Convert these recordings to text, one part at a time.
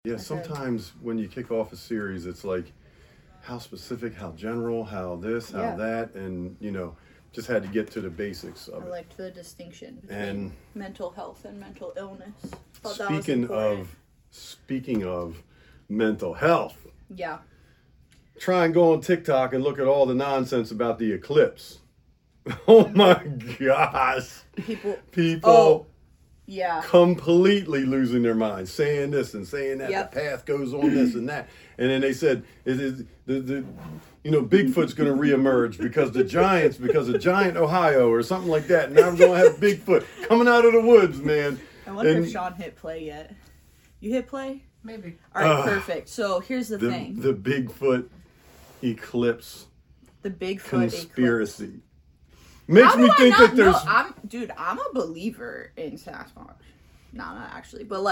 Yeah, sometimes when you kick off a series, it's like how specific, how general, how this, how that, and just had to get to the basics of I it. liked the distinction between And mental health and mental illness. Thought that was speaking important. speaking of mental health, Yeah. try and go on TikTok and look at all the nonsense about the eclipse. Oh my gosh. People. People Yeah. completely losing their minds, saying this and saying that. Yep. The path goes on this and that. And then they said, Bigfoot's going to reemerge because of giant Ohio or something like that. And now we're going to have Bigfoot coming out of the woods, man. I wonder if Sean hit play yet. You hit play? Maybe. All right, perfect. So here's the thing. The Bigfoot eclipse The Bigfoot conspiracy. eclipse. Makes How do me I think not that there's... know? I'm a believer in Sasquatch. No, not actually. But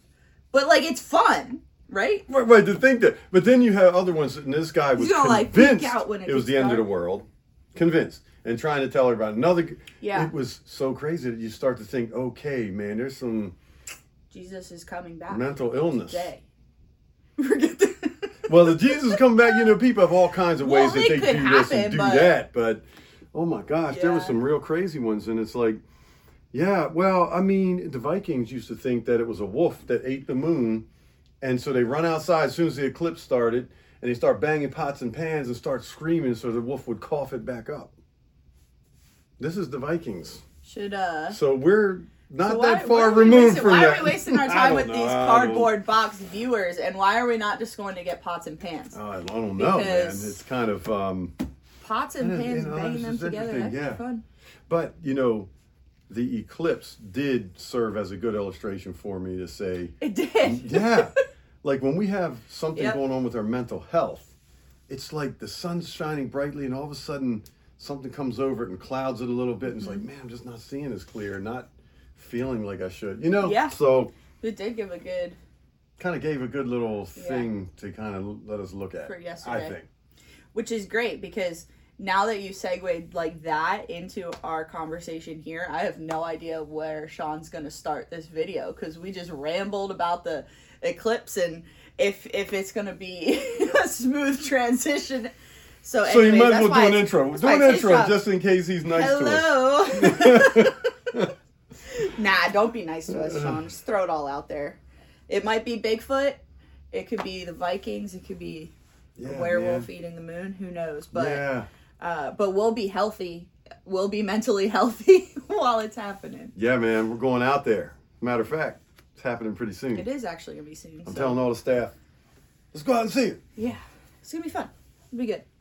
it's fun, right? Right, to think that. But then you have other ones, and this guy was convinced freak out when it was the end of the world. Convinced. And trying to tell everybody. Yeah. It was so crazy that you start to think, okay, man, there's some Jesus is coming back. mental illness. Today. Forget that. Well, the Jesus come back, people have all kinds of ways that they it could do this and happen, do but- that. But, oh my gosh, there were Yeah. some real crazy ones. And it's like, yeah, well, I mean, the Vikings used to think that it was a wolf that ate the moon. And so they run outside as soon as the eclipse started. And they start banging pots and pans and start screaming so the wolf would cough it back up. This is the Vikings. So we're not that far removed from that. Why are we wasting our time with these cardboard box viewers? And why are we not just going to get pots and pans? I don't know, man. Because It's kind of... pots and pans, banging this them is together, interesting, that's fun. But, the eclipse did serve as a good illustration for me to say... It did. Yeah. Like when we have something Yep. going on with our mental health, it's like the sun's shining brightly and all of a sudden something comes over it and clouds it a little bit. And it's like, man, I'm just not seeing as clear, not feeling like I should, Yeah. So It did give a good... kind of gave a good little thing to kind of let us look at. For yesterday. I think. Which is great because now that you segued like that into our conversation here, I have no idea where Sean's going to start this video because we just rambled about the eclipse and if it's going to be a smooth transition. So You might as well do an intro. Do an intro just in case he's nice to us. Hello. Nah, don't be nice to us, Sean. Just throw it all out there. It might be Bigfoot. It could be the Vikings. It could be a werewolf eating the moon. Who knows? But but we'll be healthy. We'll be mentally healthy while it's happening. Yeah, man. We're going out there. Matter of fact, it's happening pretty soon. It is actually going to be soon. I'm telling all the staff, let's go out and see it. Yeah. It's going to be fun. It'll be good.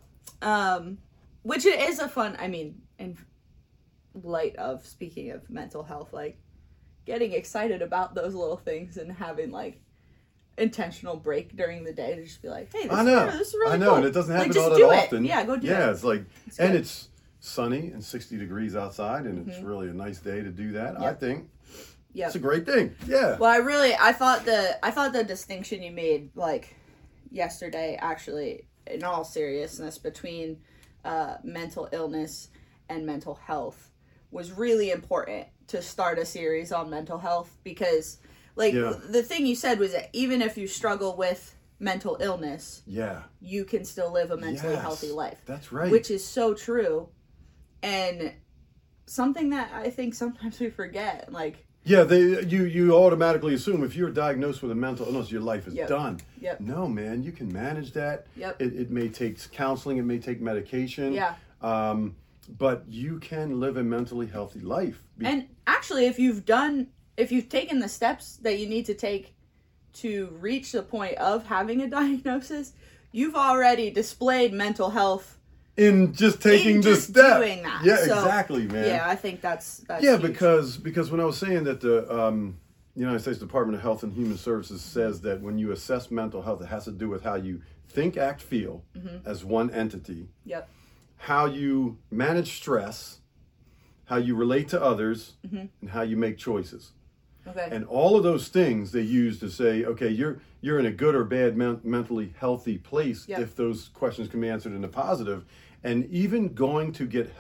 Which it is a fun, in light of, speaking of mental health, like, getting excited about those little things and having, like, intentional break during the day to just be like, hey, this is really cool. And it doesn't happen just all do that it. often. Yeah, go do it. Yeah, it's like, good. It's sunny and 60 degrees outside, and it's really a nice day to do that. I think it's a great thing. Yeah. Well, I thought the distinction you made, like, yesterday, actually, in all seriousness, between mental illness and mental health was really important to start a series on mental health because, like, the thing you said was that even if you struggle with mental illness, you can still live a mentally healthy life. That's right. Which is so true. And something that I think sometimes we forget, like... Yeah, you automatically assume if you're diagnosed with a mental illness, your life is done. Yep. No, man, you can manage that. Yep. It may take counseling, it may take medication. Yeah. But you can live a mentally healthy life. And actually, if you've taken the steps that you need to take to reach the point of having a diagnosis, you've already displayed mental health in just taking the step. Doing that. Yeah, So, exactly, man. Yeah, I think that's yeah, huge. because when I was saying that the United States Department of Health and Human Services says that when you assess mental health, it has to do with how you think, act, feel as one entity. Yep. How you manage stress, how you relate to others, and how you make choices. Okay. And all of those things they use to say, okay, you're in a good or bad mentally healthy place if those questions can be answered in the positive. And even going to get help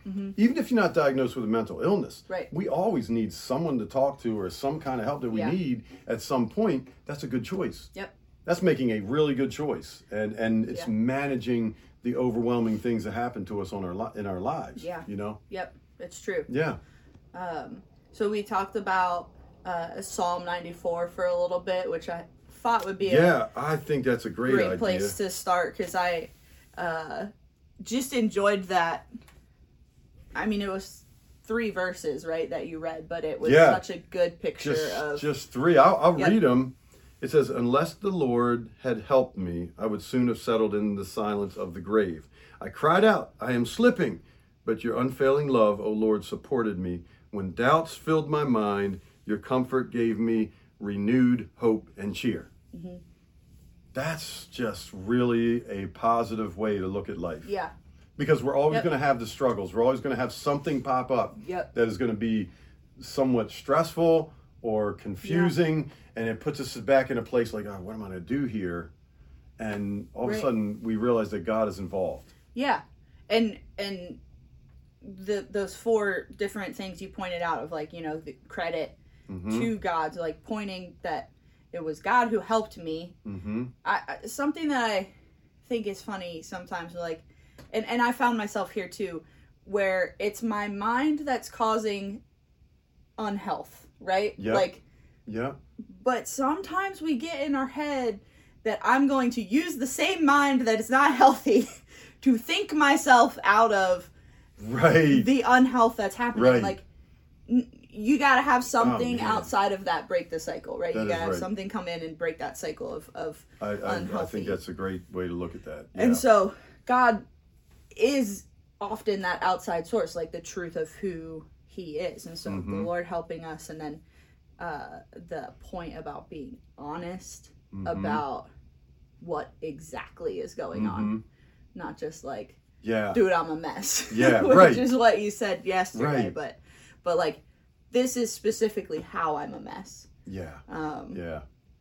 Even if you're not diagnosed with a mental illness, Right. we always need someone to talk to or some kind of help that we need at some point. That's a good choice. Yep. That's making a really good choice, and it's Yeah. managing the overwhelming things that happen to us in our lives. Yeah. You know. Yep. It's true. Yeah. So we talked about Psalm 94 for a little bit, which I thought would be I think that's a great idea. place to start, because I just enjoyed that. I mean, it was 3 verses, right, that you read, but it was such a good picture of just 3. I'll Yep. read them. It says, "Unless the Lord had helped me, I would soon have settled in the silence of the grave. I cried out, I am slipping, but your unfailing love, O Lord, supported me. When doubts filled my mind, your comfort gave me renewed hope and cheer." That's just really a positive way to look at life. Yeah. Because we're always Yep. going to have the struggles. We're always going to have something pop up Yep. that is going to be somewhat stressful or confusing, and it puts us back in a place like, oh, what am I going to do here? And all of a Right. sudden, we realize that God is involved. Yeah. And those 4 different things you pointed out of, like, you know, the credit to God, like pointing that it was God who helped me. I something that I think is funny sometimes, like, and I found myself here too, where it's my mind that's causing unhealth, right? Yep. Like, Yeah. but sometimes we get in our head that I'm going to use the same mind that is not healthy to think myself out of Right. the unhealth that's happening. Right. Like, you got to have something man. outside of that break the cycle, right? That You got is to have right. something come in and break that cycle of I unhealthy. think that's a great way to look at that. Yeah. And so God is often that outside source, like the truth of who he is. And so the Lord helping us, and then the point about being honest about what exactly is going on. Not just like, yeah. dude, I'm a mess. Yeah, Which right. is what you said yesterday. Right. But like, this is specifically how I'm a mess. Yeah. Yeah.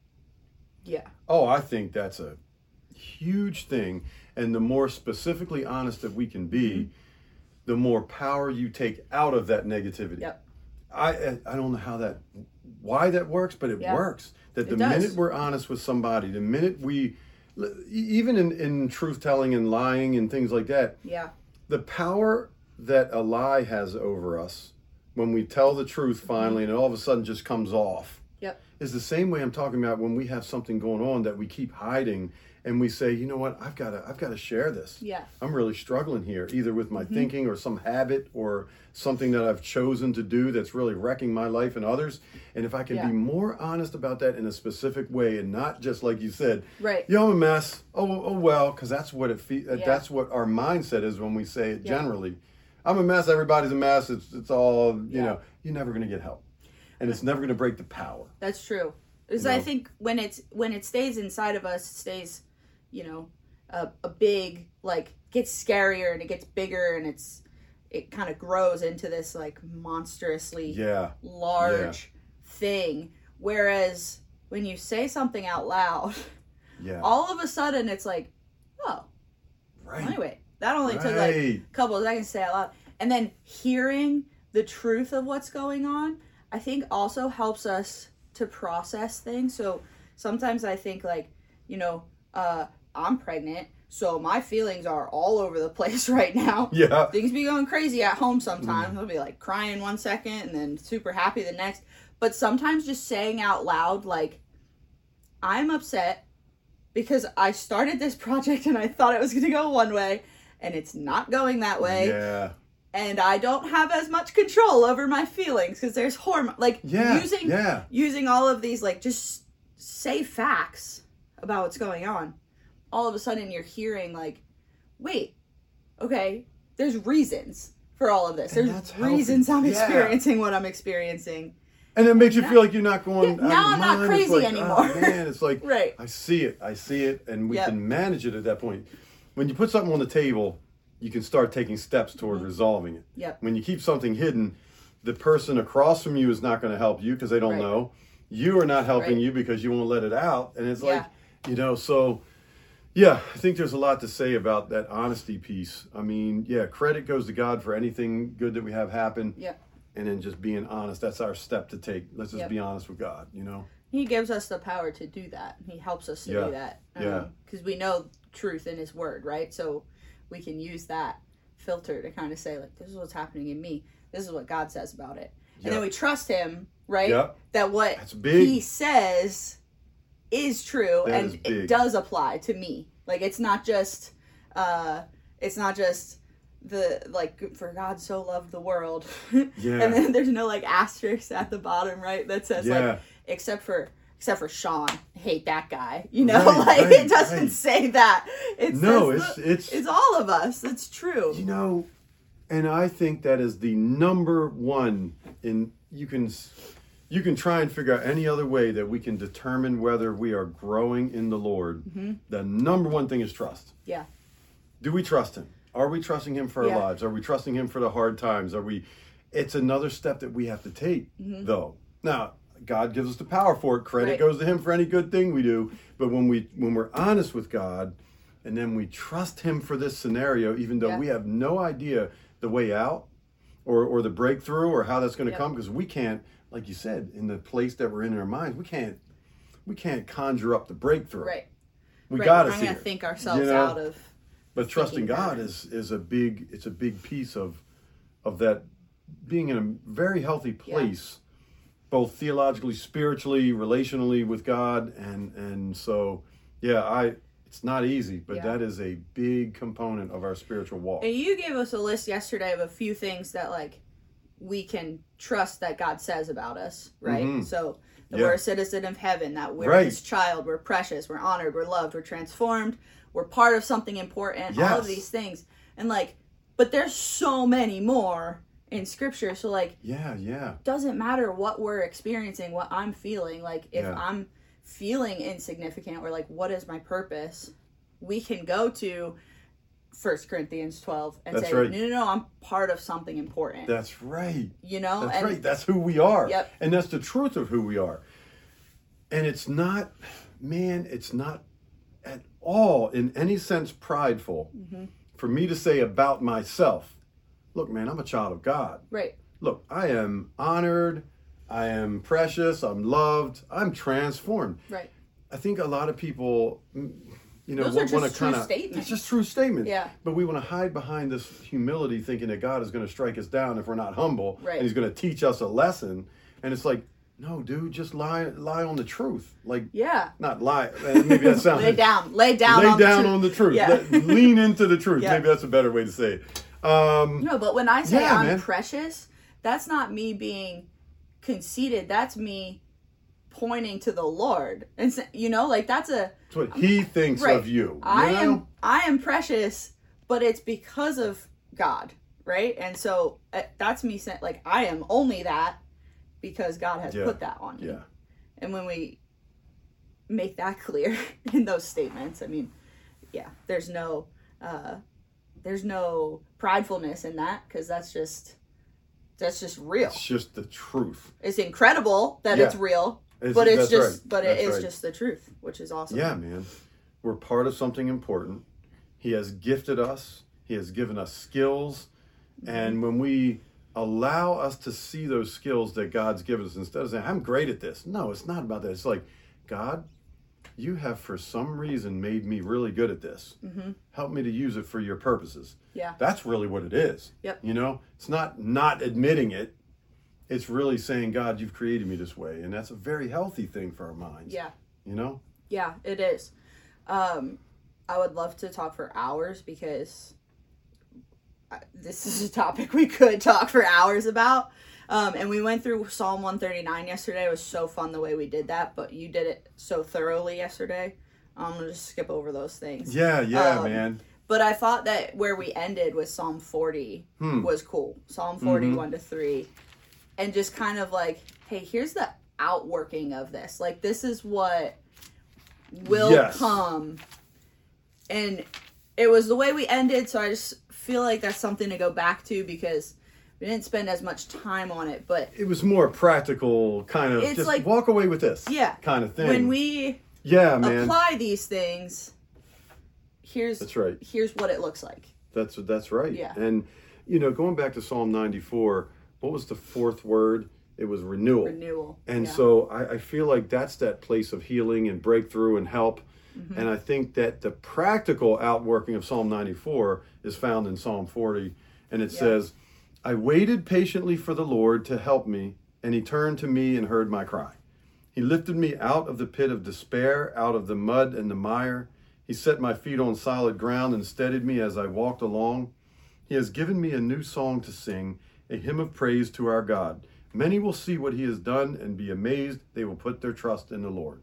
Yeah. Oh, I think that's a huge thing. And the more specifically honest that we can be, the more power you take out of that negativity. Yep. I don't know why that works, but it works. That the does. minute we're honest with somebody, the minute we, even in truth telling and lying and things like that, Yeah. the power that a lie has over us when we tell the truth finally and it all of a sudden just comes off Yep. is the same way I'm talking about when we have something going on that we keep hiding and we say, you know what, I've got to share this. Yeah. I'm really struggling here, either with my thinking or some habit or something that I've chosen to do that's really wrecking my life and others. And if I can be more honest about that in a specific way and not just like you said, Right. yo, I'm a mess. Oh well, because that's what Yeah. that's what our mindset is when we say it generally. I'm a mess. Everybody's a mess. It's all, you know, you're never going to get help. And it's never going to break the power. That's true. Because You know? I think when it stays inside of us, it stays, you know, a big, like, gets scarier and it gets bigger and it kind of grows into this, like, monstrously large thing. Whereas when you say something out loud, all of a sudden it's like, oh, Right. anyway, that only took like a couple of seconds to say out loud. And then hearing the truth of what's going on, I think also helps us to process things. So sometimes I think, like, you know, I'm pregnant, so my feelings are all over the place right now. Yeah. Things be going crazy at home sometimes. I'll be like crying one second and then super happy the next. But sometimes just saying out loud, like, I'm upset because I started this project and I thought it was going to go one way and it's not going that way. Yeah. And I don't have as much control over my feelings because there's hormone, like, using all of these, like, just say facts about what's going on. All of a sudden you're hearing, like, wait, okay, there's reasons for all of this. And There's that's reasons healthy. I'm experiencing what I'm experiencing. And it makes you feel like you're not going. now I'm not It's crazy like, anymore. Oh, man, it's like Right. I see it, and we can manage it at that point. When you put something on the table, you can start taking steps toward resolving it. Yep. When you keep something hidden, the person across from you is not going to help you because they don't know. You are not helping you because you won't let it out, and it's like, you know, so Yeah, I think there's a lot to say about that honesty piece. I mean, yeah, credit goes to God for anything good that we have happen. Yep. And then just being honest. That's our step to take. Let's just be honest with God, you know? He gives us the power to do that. He helps us to do that. Because we know truth in his word, right? So we can use that filter to kind of say, like, this is what's happening in me. This is what God says about it. And then we trust him, right? Yep. That what he says is true and it does apply to me. Like, it's not just the, like, for God so loved the world. And then there's no, like, asterisk at the bottom, right? That says, like, except for Sean, hate that guy. You know, it doesn't say that. It's all of us. It's true. You know, and I think that is the number one you can try and figure out any other way that we can determine whether we are growing in the Lord. Mm-hmm. The number one thing is trust. Yeah. Do we trust him? Are we trusting him for our lives? Are we trusting him for the hard times? It's another step that we have to take, though. Now, God gives us the power for it. Credit goes to him for any good thing we do. But when we're honest with God, and then we trust him for this scenario, even though we have no idea the way out or the breakthrough or how that's going to come, because we can't, like you said, in the place that we're in our minds, we can't conjure up the breakthrough. Right. We got to see it. We're going to think ourselves out of. But trusting God is a big piece of that, being in a very healthy place, both theologically, spiritually, relationally with God, and so it's not easy, but that is a big component of our spiritual walk. And you gave us a list yesterday of a few things that, like, we can trust that God says about us, right? Mm-hmm. So that we're a citizen of heaven, that we're his child, we're precious, we're honored, we're loved, we're transformed, we're part of something important, all of these things. And, like, but there's so many more in scripture. So, like, doesn't matter what we're experiencing, what I'm feeling. Like, if I'm feeling insignificant or, like, what is my purpose? We can go to 1 Corinthians 12 and say, no, I'm part of something important. That's right. You know? That's right. That's who we are. Yep. And that's the truth of who we are. And it's not at all in any sense prideful for me to say about myself, look, man, I'm a child of God. Right. Look, I am honored. I am precious. I'm loved. I'm transformed. Right. I think a lot of people, those are just true statements. It's just true statements. Yeah. But we want to hide behind this humility, thinking that God is going to strike us down if we're not humble, and he's going to teach us a lesson. And it's like, no, dude, just lie on the truth. Like, not lie. Maybe that sounds lay down on the truth. Yeah. Lean into the truth. Maybe that's a better way to say it. No, but when I say I'm precious, that's not me being conceited. That's me pointing to the Lord, and that's what he thinks of you. I am precious, but it's because of God, right? And so that's me saying, like, I am only that because God has put that on me. And when we make that clear in those statements, I mean, there's no pridefulness in that, because that's just real. It's just the truth. It's incredible that it's real. But it is just the truth, which is awesome. Yeah, man. We're part of something important. He has gifted us. He has given us skills. And when we allow us to see those skills that God's given us, instead of saying, I'm great at this. No, it's not about that. It's like, God, you have for some reason made me really good at this. Mm-hmm. Help me to use it for your purposes. Yeah. That's really what it is. Yep. It's not admitting it. It's really saying, God, you've created me this way. And that's a very healthy thing for our minds. Yeah. Yeah, it is. I would love to talk for hours, because this is a topic we could talk for hours about. And we went through Psalm 139 yesterday. It was so fun the way we did that, but you did it so thoroughly yesterday. I'm going to just skip over those things. Yeah, man. But I thought that where we ended with Psalm 40 was cool. Psalm 40, 1-3. And just kind of like, hey, here's the outworking of this. Like, this is what will come. And it was the way we ended, so I just feel like that's something to go back to, because we didn't spend as much time on it, but it was more practical, kind of just like, walk away with this kind of thing. When we apply these things, here's That's right. Here's what it looks like. That's right. Yeah. And going back to Psalm 94, what was the fourth word? It was renewal. Renewal. And so I feel like that's that place of healing and breakthrough and help. Mm-hmm. And I think that the practical outworking of Psalm 94 is found in Psalm 40. And it says, I waited patiently for the Lord to help me, and he turned to me and heard my cry. He lifted me out of the pit of despair, out of the mud and the mire. He set my feet on solid ground and steadied me as I walked along. He has given me a new song to sing, a hymn of praise to our God. Many will see what he has done and be amazed. They will put their trust in the Lord.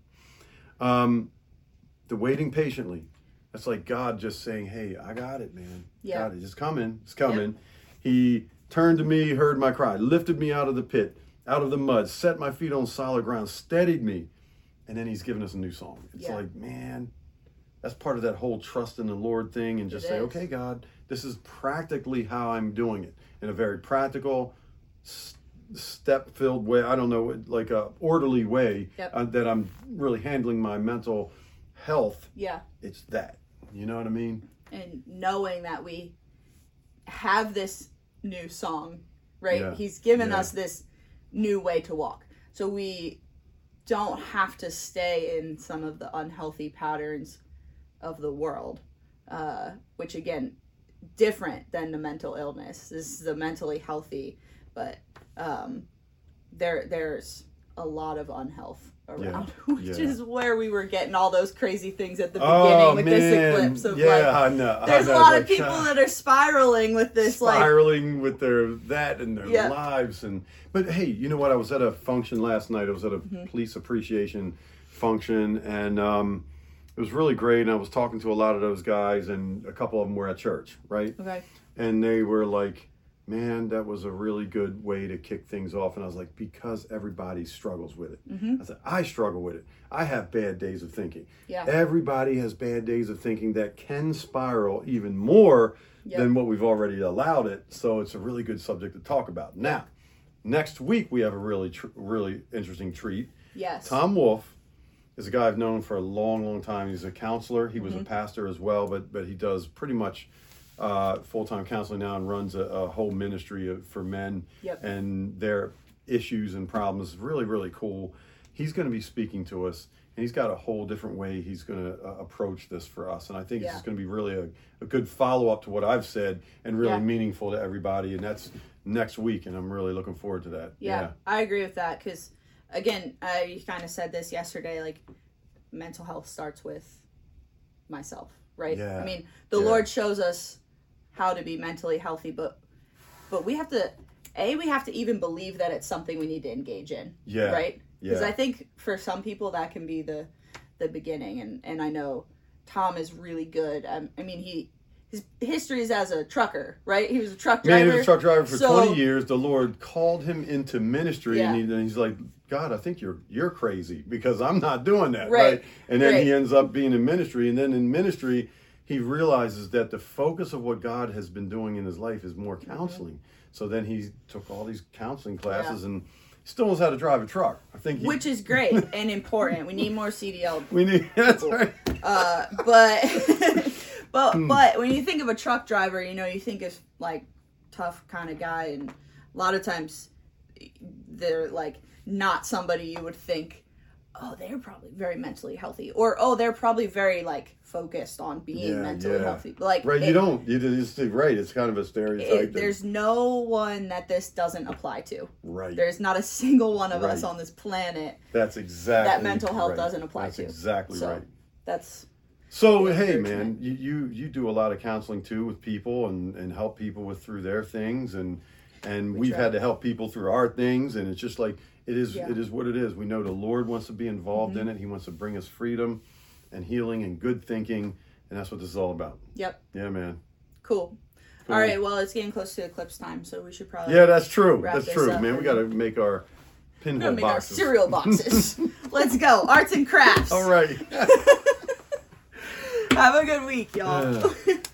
The waiting patiently. That's like God just saying, hey, I got it, man. Yeah. Got it. It's coming. It's coming. Yep. He turned to me, heard my cry, lifted me out of the pit, out of the mud, set my feet on solid ground, steadied me. And then he's given us a new song. It's like, man, that's part of that whole trust in the Lord thing, and just say, okay, God, this is practically how I'm doing it in a very practical, step-filled way. I don't know, like a orderly way that I'm really handling my mental health. Yeah. It's that. You know what I mean? And knowing that we have this new song, right? Yeah. He's given us this new way to walk. So we don't have to stay in some of the unhealthy patterns of the world, which again, different than the mental illness. This is the mentally healthy, but there's a lot of unhealth around, which is where we were getting all those crazy things at the beginning with this eclipse of I know. There's a lot of people that are spiraling with this, with their lives. But hey, you know what? I was at a function last night. I was at a police appreciation function, and it was really great. And I was talking to a lot of those guys, and a couple of them were at church, right? Okay. And they were like, man, that was a really good way to kick things off. And I was like, because everybody struggles with it. Mm-hmm. I said, I struggle with it. I have bad days of thinking. Yeah. Everybody has bad days of thinking that can spiral even more than what we've already allowed it. So it's a really good subject to talk about. Now, next week we have a really interesting treat. Yes. Tom Wolfe is a guy I've known for a long, long time. He's a counselor. He was a pastor as well, but he does pretty much full-time counseling now and runs a whole ministry for men and their issues and problems. Really, really cool. He's going to be speaking to us, and he's got a whole different way he's going to approach this for us. And I think it's going to be really a good follow-up to what I've said and really meaningful to everybody. And that's next week, and I'm really looking forward to that. Yeah. I agree with that because, again, you kind of said this yesterday, like mental health starts with myself, right? Yeah. I mean, the Lord shows us how to be mentally healthy, but we have to even believe that it's something we need to engage in, right? Because I think for some people that can be the beginning, and I know Tom is really good. I mean, his history is as a trucker, right? He was a truck driver. Man, he was a truck driver for 20 years. The Lord called him into ministry, and he's like, God, I think you're crazy because I'm not doing that, right? And then he ends up being in ministry, and then in ministry, he realizes that the focus of what God has been doing in his life is more counseling. So then he took all these counseling classes and still knows how to drive a truck. I think which is great and important. We need more CDL. We need that's right. But when you think of a truck driver, you think of like tough kind of guy, and a lot of times they're like not somebody you would think, oh, they're probably very mentally healthy, or oh, they're probably very like focused on being mentally healthy. Like right, you just right. It's kind of a stereotype. There's no one that this doesn't apply to. Right. There's not a single one of us on this planet. That's exactly that mental health doesn't apply to. That's exactly right. That's. So hey, man, you do a lot of counseling too with people and help people through their things, and we've had to help people through our things, and it's just like it is what it is. We know the Lord wants to be involved in it. He wants to bring us freedom and healing and good thinking, and that's what this is all about. Yep. Yeah, man. Cool. All right, well, it's getting close to eclipse time, so we should probably that's true. That's true, man. We got to make our pinhole boxes. Our cereal boxes. Let's go. Arts and crafts. All right. Have a good week, y'all.